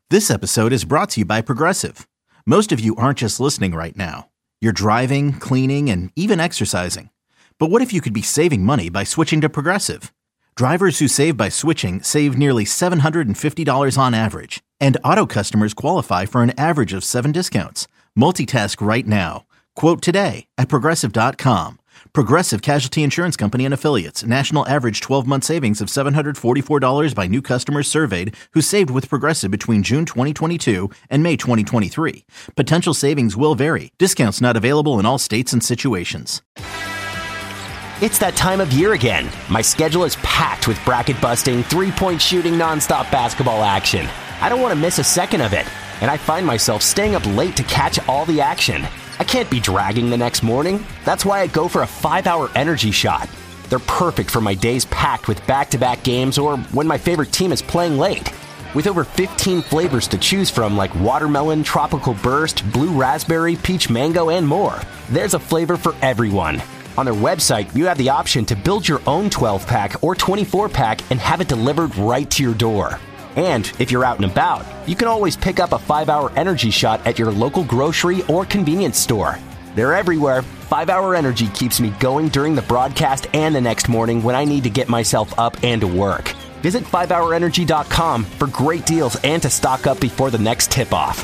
This episode is brought to you by Progressive. Most of you aren't just listening right now. You're driving, cleaning, and even exercising. But what if you could be saving money by switching to Progressive? Drivers who save by switching save nearly $750 on average. And auto customers qualify for an average of 7 discounts. Multitask right now. Quote today at Progressive.com. Progressive Casualty Insurance Company and Affiliates. National average 12-month savings of $744 by new customers surveyed who saved with Progressive between June 2022 and May 2023. Potential savings will vary. Discounts not available in all states and situations. It's that time of year again. My schedule is packed with bracket-busting, three-point shooting, nonstop basketball action. I don't want to miss a second of it, and I find myself staying up late to catch all the action. I can't be dragging the next morning. That's why I go for a 5-hour energy shot. They're perfect for my days packed with back-to-back games or when my favorite team is playing late. With over 15 flavors to choose from like watermelon, tropical burst, blue raspberry, peach mango, and more, there's a flavor for everyone. On their website, you have the option to build your own 12-pack or 24-pack and have it delivered right to your door. And if you're out and about, you can always pick up a 5-hour energy shot at your local grocery or convenience store. They're everywhere. 5-hour energy keeps me going during the broadcast and the next morning when I need to get myself up and to work. Visit 5hourenergy.com for great deals and to stock up before the next tip-off.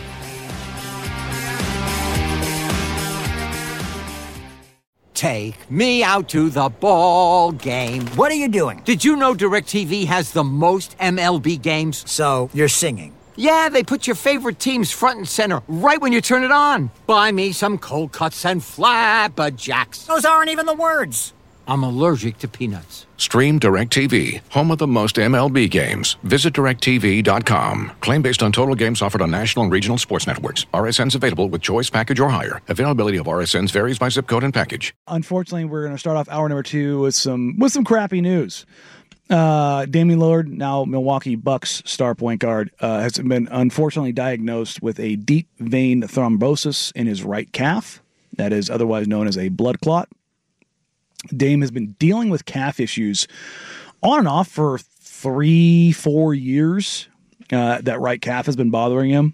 Take me out to the ball game. What are you doing? Did you know DirecTV has the most MLB games? So, you're singing. Yeah, they put your favorite teams front and center right when you turn it on. Buy me some cold cuts and flapjacks. Those aren't even the words. I'm allergic to peanuts. Stream DirecTV, home of the most MLB games. Visit DirecTV.com. Claim based on total games offered on national and regional sports networks. RSNs available with choice package or higher. Availability of RSNs varies by zip code and package. Unfortunately, we're going to start off hour number 2 with some crappy news. Damian Lillard, now Milwaukee Bucks star point guard, has been unfortunately diagnosed with a deep vein thrombosis in his right calf. That is otherwise known as a blood clot. Dame has been dealing with calf issues on and off for 3-4 years. That right calf has been bothering him.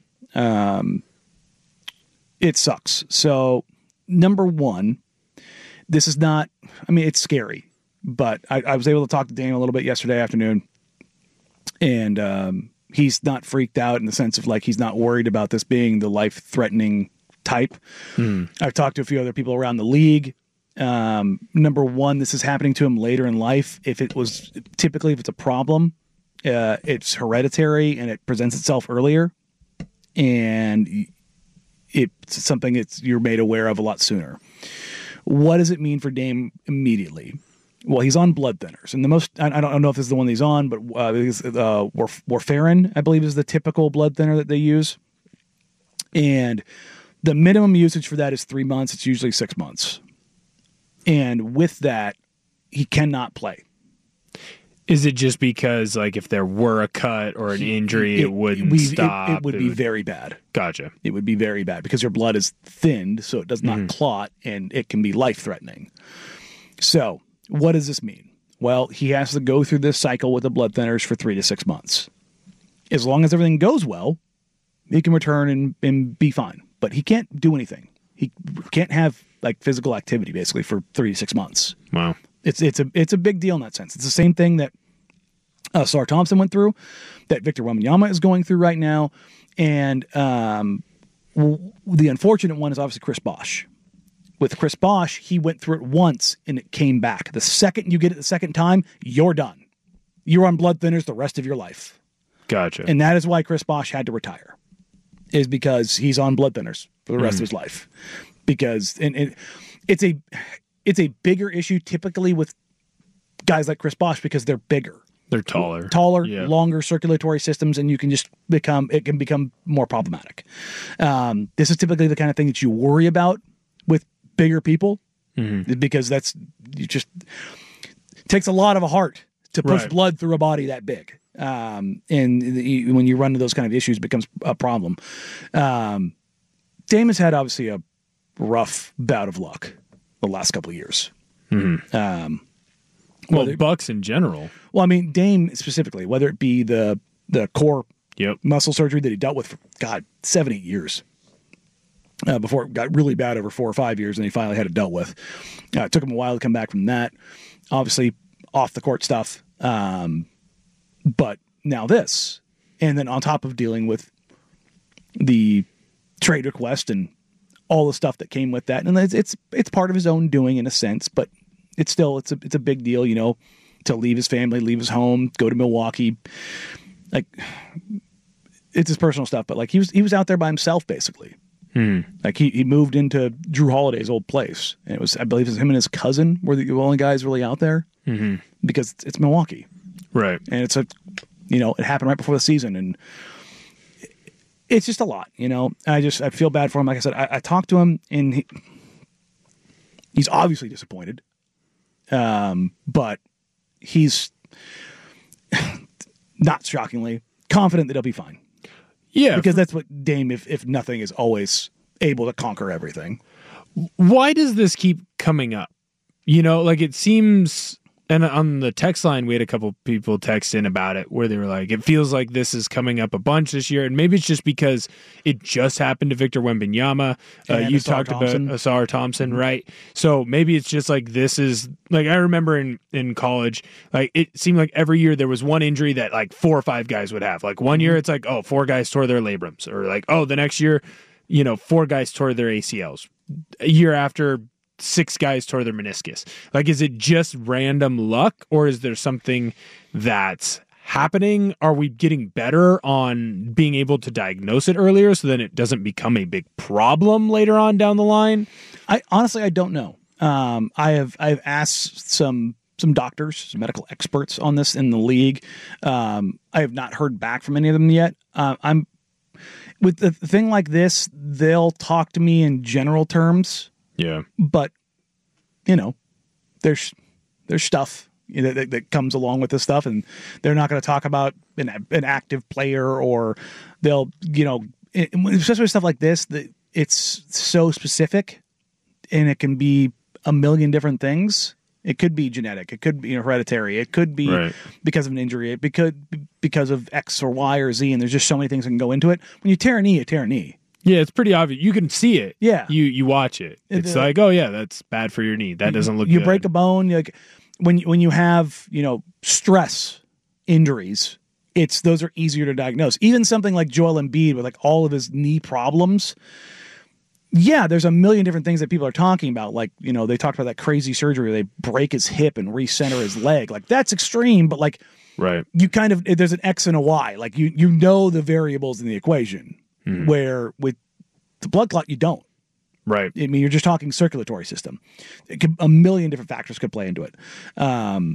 It sucks. So, number one, this is not, it's scary, but I was able to talk to Dame a little bit yesterday afternoon, and he's not freaked out in the sense of he's not worried about this being the life-threatening type. I've talked to a few other people around the league. Number one, this is happening to him later in life. If it's a problem, it's hereditary and it presents itself earlier, and it's something you're made aware of a lot sooner. What does it mean for Dame immediately? Well, he's on blood thinners, and I don't know if this is the one he's on, but warfarin, I believe, is the typical blood thinner that they use, and the minimum usage for that is 3 months. It's usually 6 months. And with that, he cannot play. Is it just because, if there were a cut or an injury, it wouldn't stop? It would be very bad. Gotcha. It would be very bad because your blood is thinned, so it does not clot, and it can be life-threatening. So, what does this mean? Well, he has to go through this cycle with the blood thinners for 3 to 6 months. As long as everything goes well, he can return and be fine. But he can't do anything. He can't have physical activity basically for 3 to 6 months. Wow. It's a big deal in that sense. It's the same thing that Sar Thompson went through, that Victor Wembanyama is going through right now, and the unfortunate one is obviously Chris Bosh. With Chris Bosh, he went through it once and it came back. The second you get it the second time, you're done. You're on blood thinners the rest of your life. Gotcha. And that is why Chris Bosh had to retire, is because he's on blood thinners for the rest of his life. Because it's a bigger issue typically with guys like Chris Bosh because they're bigger. They're taller, yep. Longer circulatory systems, and you can just it can become more problematic. This is typically the kind of thing that you worry about with bigger people, because it takes a lot of a heart to push blood through a body that big. And when you run into those kind of issues, it becomes a problem. Dame has had obviously a rough bout of luck the last couple of years. Bucks in general. Well, Dame specifically, whether it be the core Yep. Muscle surgery that he dealt with for, 7, 8 years. Before it got really bad over 4 or 5 years, and he finally had it dealt with. It took him a while to come back from that. Obviously, off the court stuff. But now this. And then on top of dealing with the trade request and all the stuff that came with that. And it's part of his own doing in a sense, but it's a big deal, to leave his family, leave his home, go to Milwaukee. Like, it's his personal stuff, but like he was out there by himself basically. Like he moved into Drew Holiday's old place, and I believe it was him and his cousin were the only guys really out there because it's Milwaukee, right? And it's it happened right before the season, and it's just a lot, I feel bad for him. Like I said, I talked to him, and he's obviously disappointed, but he's not shockingly confident that he'll be fine. Yeah, because that's what Dame, if nothing, is always able to conquer everything. Why does this keep coming up? Like it seems, and on the text line, we had a couple people text in about it where they were like, it feels like this is coming up a bunch this year. And maybe it's just because it just happened to Victor Wembanyama. You talked about Asar Thompson, right? So maybe it's just like, this is like, I remember in college, like it seemed like every year there was one injury that like 4 or 5 guys would have. Like one year it's like, 4 guys tore their labrums, or like, the next year, 4 guys tore their ACLs. A year after, 6 guys tore their meniscus. Like, is it just random luck, or is there something that's happening? Are we getting better on being able to diagnose it earlier so then it doesn't become a big problem later on down the line? I honestly don't know. I've asked some doctors, some medical experts on this in the league. I have not heard back from any of them yet. I'm with the thing like this, they'll talk to me in general terms. Yeah. But, there's stuff that comes along with this stuff, and they're not going to talk about an active player, or they'll, especially with stuff like this, it's so specific, and it can be a million different things. It could be genetic. It could be hereditary. It could be because of an injury. It could be because of X or Y or Z, and there's just so many things that can go into it. When you tear a knee, you tear a knee. Yeah, it's pretty obvious. You can see it. Yeah. You watch it. It's like, that's bad for your knee. That doesn't look good. You break a bone. Like when you have, stress injuries, those are easier to diagnose. Even something like Joel Embiid with like all of his knee problems. Yeah, there's a million different things that people are talking about. Like, they talked about that crazy surgery where they break his hip and recenter his leg. Like, that's extreme, but like, right. You kind of, there's an X and a Y. Like, you know the variables in the equation. Where with the blood clot, you don't. Right. I mean, you're just talking circulatory system. A million different factors could play into it. I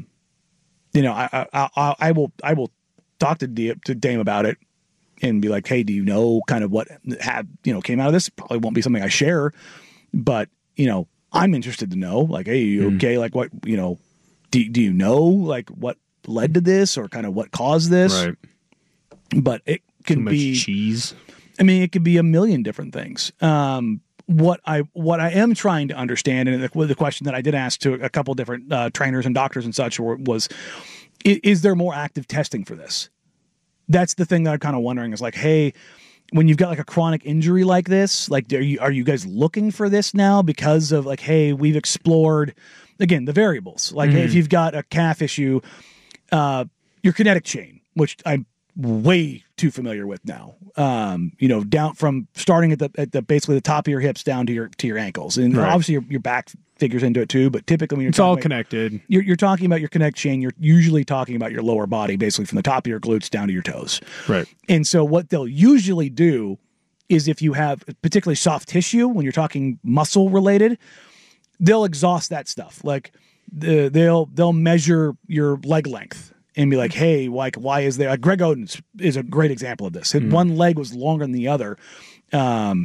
will talk to Dame about it and be like, hey, do you know kind of what came out of this? Probably won't be something I share, but I'm interested to know. Like, hey, you okay? Like, what do you know like what led to this, or kind of what caused this? Right. But it can be cheese. I mean, it could be a million different things. What I am trying to understand, and the question that I did ask to a couple different trainers and doctors and such was, is there more active testing for this? That's the thing that I'm kind of wondering is like, hey, when you've got like a chronic injury like this, like, are you guys looking for this now because of like, hey, we've explored again the variables. Like, hey, if you've got a calf issue, your kinetic chain, which I'm way too familiar with now. Down from starting at the basically the top of your hips down to your ankles, and obviously your back figures into it too. But typically, when it's all connected, you're talking about your kinetic chain. You're usually talking about your lower body, basically from the top of your glutes down to your toes. Right. And so what they'll usually do is if you have particularly soft tissue, when you're talking muscle related, they'll exhaust that stuff. Like they'll measure your leg length and be like, hey, like, why is there? Like Greg Oden is a great example of this. One leg was longer than the other, and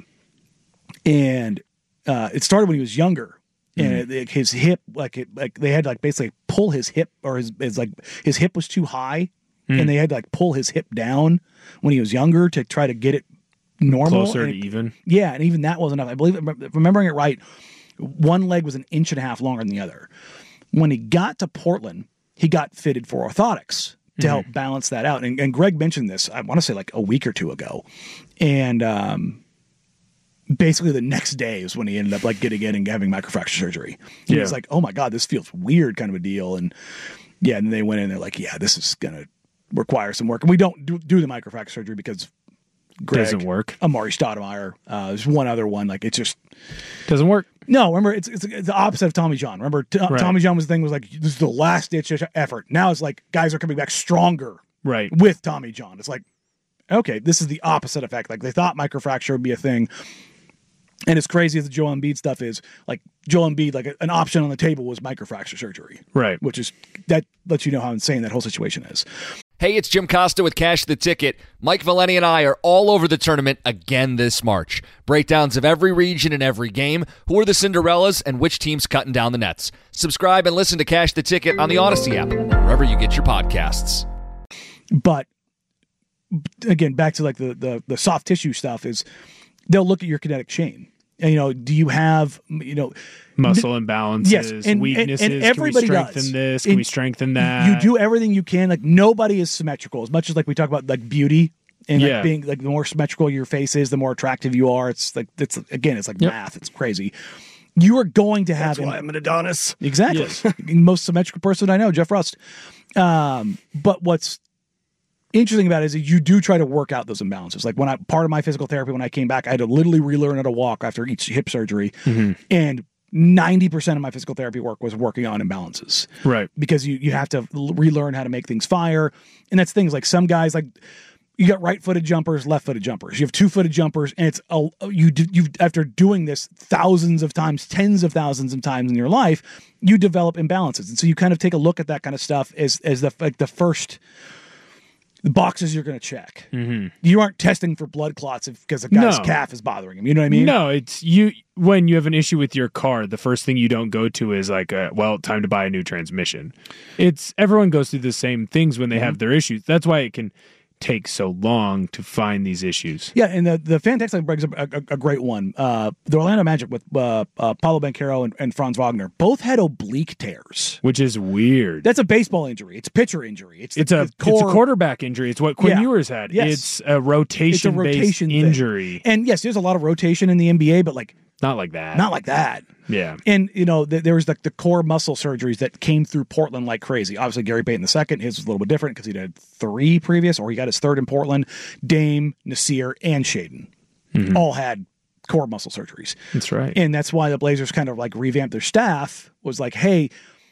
it started when he was younger. And his hip, they had to basically pull his hip, or his hip was too high, and they had to pull his hip down when he was younger to try to get it normal, closer to even. Yeah, and even that wasn't enough. I believe, remembering it right, one leg was 1.5 inches longer than the other. When he got to Portland, he got fitted for orthotics to help balance that out. And Greg mentioned this, I want to say like a week or two ago. And basically the next day is when he ended up like getting in and having microfracture surgery. He was like, oh my God, this feels weird kind of a deal. And and they went in, they're like, yeah, this is going to require some work. And we don't do the microfracture surgery because Greg, doesn't work. Amari Stoudemire, there's one other one. Like, it just doesn't work. No, remember, it's the opposite of Tommy John. Remember, Tommy John was the thing was like, this is the last ditch effort. Now it's like guys are coming back stronger with Tommy John. It's like, okay, this is the opposite effect. Like, they thought microfracture would be a thing. And as crazy as the Joel Embiid stuff is, like, Joel Embiid, like an option on the table was microfracture surgery. Right. Which is, that lets you know how insane that whole situation is. Hey, it's Jim Costa with Cash the Ticket. Mike Valeni and I are all over the tournament again this March. Breakdowns of every region and every game, who are the Cinderellas, and which team's cutting down the nets. Subscribe and listen to Cash the Ticket on the Odyssey app, wherever you get your podcasts. But, again, back to like the soft tissue stuff is they'll look at your kinetic chain. And, do you have, muscle imbalances, yes, and weaknesses? And everybody can we strengthen does. this? Can we strengthen that? You do everything you can. Like, nobody is symmetrical. As much as like we talk about like beauty and like being like the more symmetrical your face is, the more attractive you are. It's like it's like math. It's crazy. You are going to have. That's why I'm an Adonis. Exactly. Yes. Most symmetrical person I know, Jeff Rust. But what's interesting about it is you do try to work out those imbalances. Like part of my physical therapy, when I came back, I had to literally relearn how to walk after each hip surgery. And 90% of my physical therapy work was working on imbalances. Right. Because you have to relearn how to make things fire. And that's things like some guys, like you got right-footed jumpers, left-footed jumpers. You have two-footed jumpers, and it's you after doing this thousands of times, tens of thousands of times in your life, you develop imbalances. And so you kind of take a look at that kind of stuff as the first boxes you're going to check. You aren't testing for blood clots because a guy's calf is bothering him. You know what I mean? No, it's you. When you have an issue with your car, the first thing you don't go to is like, time to buy a new transmission. Everyone goes through the same things when they have their issues. That's why it can take so long to find these issues. Yeah, and the fan text line brings up a great one. The Orlando Magic with Paulo Banchero and Franz Wagner both had oblique tears, which is weird. That's a baseball injury. It's a pitcher injury. It's a quarterback injury. It's what Quinn Ewers had. Yes. It's a rotation-based injury. And yes, there's a lot of rotation in the NBA, but like not like that. Not like that. Yeah. And, there was like the core muscle surgeries that came through Portland like crazy. Obviously, Gary Payton II, his was a little bit different because he'd had 3 previous, or he got his 3rd in Portland. Dame, Nasir, and Shaedon all had core muscle surgeries. That's right. And that's why the Blazers kind of like revamped their staff, was like, hey,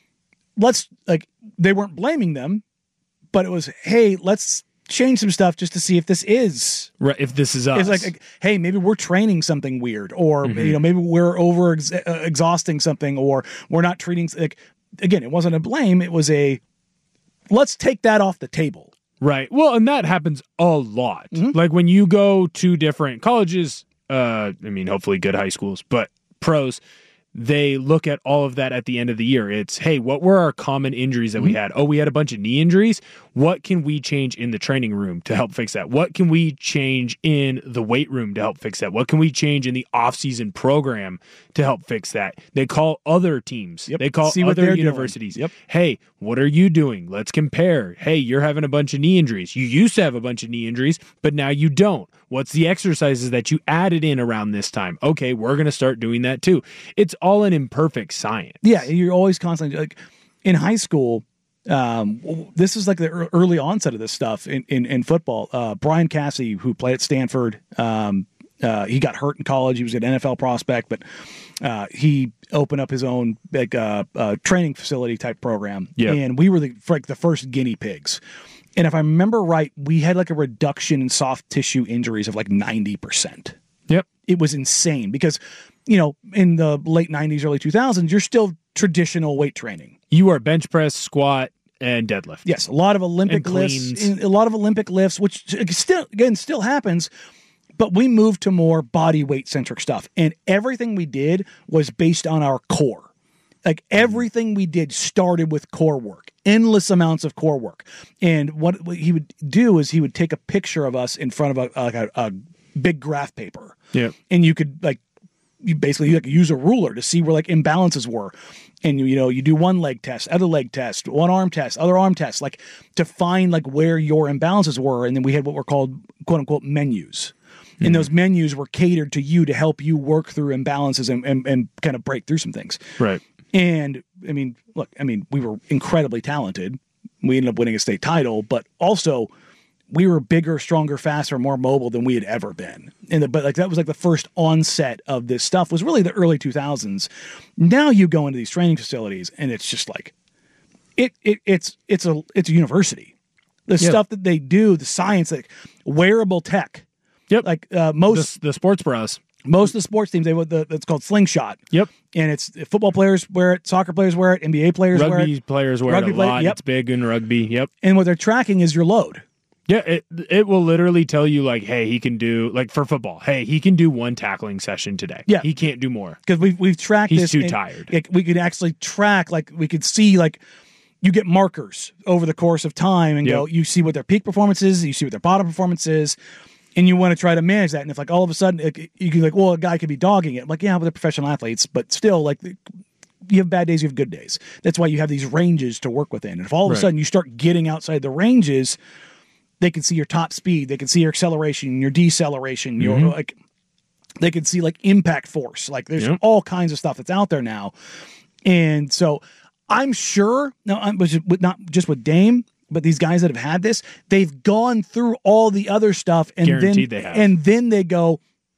they weren't blaming them, but it was, hey, let's change some stuff just to see if this is right. If this is us, it's like, hey, maybe we're training something weird, or maybe we're over exhausting something, or we're not treating. Like, again, it wasn't a blame; it was a let's take that off the table. Right. Well, and that happens a lot. Like when you go to different colleges, hopefully good high schools, but pros. They look at all of that at the end of the year. It's, hey, what were our common injuries that we had? Oh, we had a bunch of knee injuries. What can we change in the training room to help fix that? What can we change in the weight room to help fix that? What can we change in the off-season program to help fix that? They call other teams. They call other universities. Hey, what are you doing? Let's compare. Hey, you're having a bunch of knee injuries. You used to have a bunch of knee injuries, but now you don't. What's the exercises that you added in around this time? Okay, we're going to start doing that too. It's all an imperfect science. Yeah, you're always constantly, like in high school, this is like the early onset of this stuff in football. Brian Cassidy, who played at Stanford, he got hurt in college. He was an NFL prospect, but he opened up his own training facility type program. And we were the first guinea pigs. And if I remember right, we had like a reduction in soft tissue injuries of like 90%. Yep. It was insane because, in the late 90s, early 2000s, you're still traditional weight training. You are bench press, squat, and deadlift. Yes, a lot of Olympic lifts, which still happens. But we moved to more body weight centric stuff. And everything we did was based on our core. Like everything we did started with core work, endless amounts of core work. And what he would do is he would take a picture of us in front of a big graph paper. Yeah. And you could you basically like use a ruler to see where like imbalances were. And you do one leg test, other leg test, one arm test, other arm test, like to find like where your imbalances were. And then we had what were called quote unquote menus. And those menus were catered to you to help you work through imbalances and kind of break through some things. Right. And I mean, look, we were incredibly talented. We ended up winning a state title, but also we were bigger, stronger, faster, more mobile than we had ever been. But like that was like the first onset of this stuff was really the early 2000s. Now you go into these training facilities and it's just like it's a university. The stuff that they do, the science, like wearable tech. Yep. Like most the sports bras. Most of the sports teams, it's called Slingshot. Yep. And it's football players wear it, soccer players wear it, NBA players wear it. Rugby players wear it a lot. Yep. It's big in rugby. Yep. And what they're tracking is your load. Yeah, it will literally tell you like, hey, he can do like for football. Hey, he can do one tackling session today. Yeah, he can't do more because we've tracked. He's this. Too tired. We could actually track like we could see like you get markers over the course of time and go. You see what their peak performance is. You see what their bottom performance is. And you want to try to manage that. And if like all of a sudden you can like, well, a guy could be dogging it. I'm like, yeah, but they're professional athletes, but still like you have bad days, you have good days. That's why you have these ranges to work within. And if all of a sudden you start getting outside the ranges, they can see your top speed. They can see your acceleration, your deceleration, your like, they can see like impact force. Like there's all kinds of stuff that's out there now. And so I'm sure now not just with Dame, but these guys that have had this, they've gone through all the other stuff and then they go,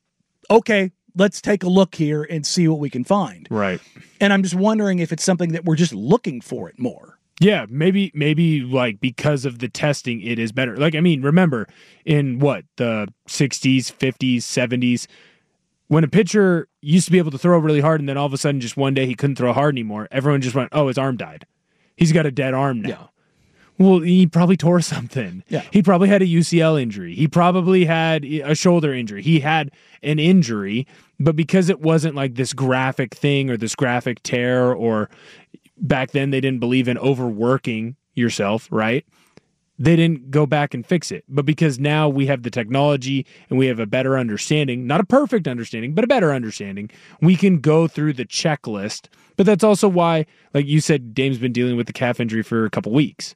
okay, let's take a look here and see what we can find. Right. And I'm just wondering if it's something that we're just looking for it more. Yeah, maybe like because of the testing, it is better. Like, remember in the 60s, 50s, 70s, when a pitcher used to be able to throw really hard and then all of a sudden just one day he couldn't throw hard anymore, everyone just went, oh, his arm died. He's got a dead arm now. Yeah. Well, he probably tore something. Yeah. He probably had a UCL injury. He probably had a shoulder injury. He had an injury, but because it wasn't like this graphic thing or this graphic tear, or back then they didn't believe in overworking yourself, right? They didn't go back and fix it. But because now we have the technology and we have a better understanding, not a perfect understanding, but a better understanding, we can go through the checklist. But that's also why, like you said, Dame's been dealing with the calf injury for a couple weeks.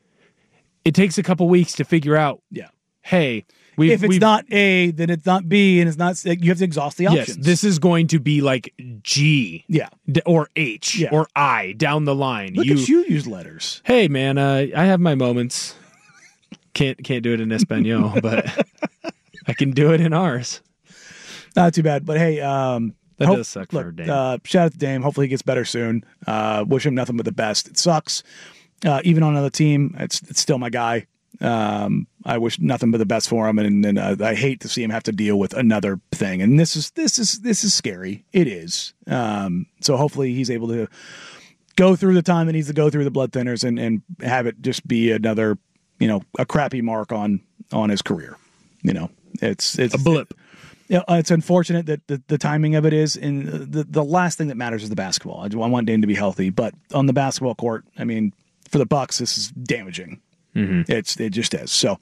It takes a couple weeks to figure out, hey, if it's not A, then it's not B, and it's not, you have to exhaust the options. Yes, this is going to be like G, or H, or I down the line. Look at you use letters. Hey, man, I have my moments. Can't do it in Espanol, but I can do it in ours. Not too bad, but hey, that does suck for Dame. Shout out to Dame. Hopefully he gets better soon. Wish him nothing but the best. It sucks. Even on another team, it's still my guy. I wish nothing but the best for him, and I hate to see him have to deal with another thing. And this is scary. It is. So hopefully he's able to go through the time that needs to go through the blood thinners and have it just be another, a crappy mark on his career. It's a blip. It's unfortunate that the timing of it is, and the last thing that matters is the basketball. I want Dame to be healthy, but on the basketball court, for the Bucks, this is damaging. Mm-hmm. It just is. So